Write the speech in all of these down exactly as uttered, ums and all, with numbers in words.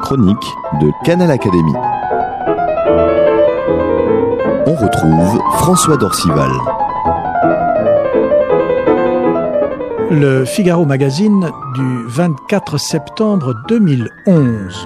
chronique de Canal Académie. On retrouve François Dorcival. Le Figaro Magazine du vingt-quatre septembre deux mille onze.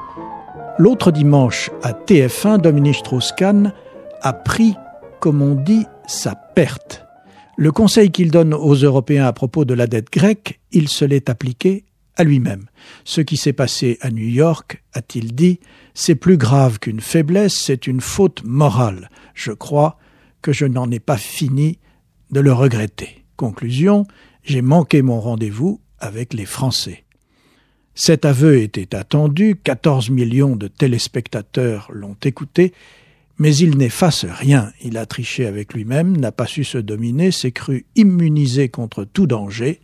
L'autre dimanche, à T F un, Dominique Strauss-Kahn a pris, comme on dit, sa perte. Le conseil qu'il donne aux Européens à propos de la dette grecque, il se l'est appliqué à lui-même. Ce qui s'est passé à New York, a-t-il dit, c'est plus grave qu'une faiblesse, c'est une faute morale. Je crois que je n'en ai pas fini de le regretter. Conclusion, j'ai manqué mon rendez-vous avec les Français. Cet aveu était attendu, quatorze millions de téléspectateurs l'ont écouté, mais il n'efface rien. Il a triché avec lui-même, n'a pas su se dominer, s'est cru immunisé contre tout danger.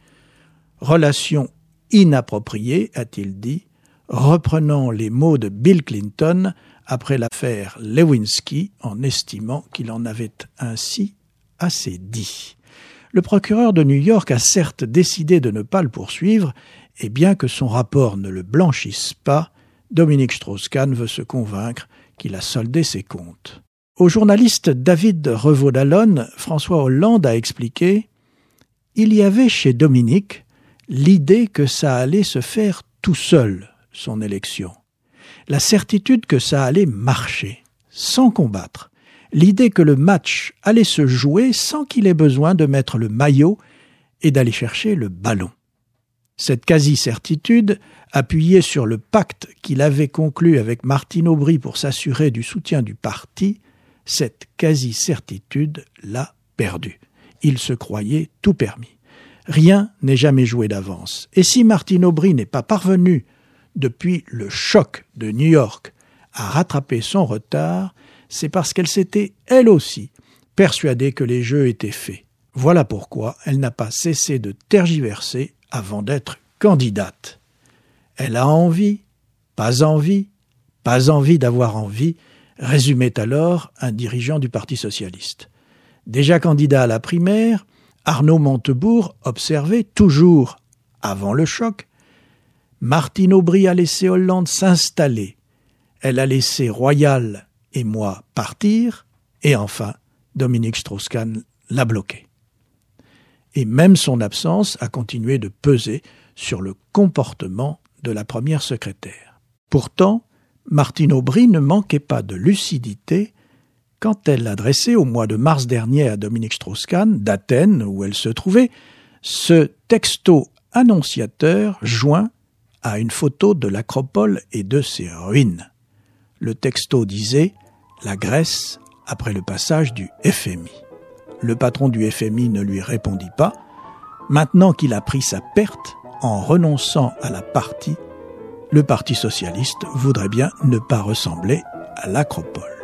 Relation inappropriée, a-t-il dit, reprenant les mots de Bill Clinton après l'affaire Lewinsky, en estimant qu'il en avait ainsi assez dit. Le procureur de New York a certes décidé de ne pas le poursuivre, et bien que son rapport ne le blanchisse pas, Dominique Strauss-Kahn veut se convaincre qu'il a soldé ses comptes. Au journaliste David Revaud-Dallon, François Hollande a expliqué « Il y avait chez Dominique l'idée que ça allait se faire tout seul, son élection. La certitude que ça allait marcher, sans combattre. L'idée que le match allait se jouer sans qu'il ait besoin de mettre le maillot et d'aller chercher le ballon. Cette quasi-certitude, appuyée sur le pacte qu'il avait conclu avec Martine Aubry pour s'assurer du soutien du parti, cette quasi-certitude l'a perdu. Il se croyait tout permis. Rien n'est jamais joué d'avance. Et si Martine Aubry n'est pas parvenue, depuis le choc de New York, à rattraper son retard, c'est parce qu'elle s'était, elle aussi, persuadée que les jeux étaient faits. Voilà pourquoi elle n'a pas cessé de tergiverser avant d'être candidate. Elle a envie, pas envie, pas envie d'avoir envie, résumait alors un dirigeant du Parti socialiste. Déjà candidat à la primaire, Arnaud Montebourg observait toujours, avant le choc, Martine Aubry a laissé Hollande s'installer. Elle a laissé Royal et moi partir, et enfin, Dominique Strauss-Kahn l'a bloqué. Et même son absence a continué de peser sur le comportement de la première secrétaire. Pourtant, Martine Aubry ne manquait pas de lucidité quand elle adressait au mois de mars dernier à Dominique Strauss-Kahn, d'Athènes où elle se trouvait, ce texto annonciateur joint à une photo de l'Acropole et de ses ruines. Le texto disait « La Grèce après le passage du F M I ». Le patron du F M I ne lui répondit pas. Maintenant qu'il a pris sa perte, en renonçant à la partie, le Parti socialiste voudrait bien ne pas ressembler à l'Acropole.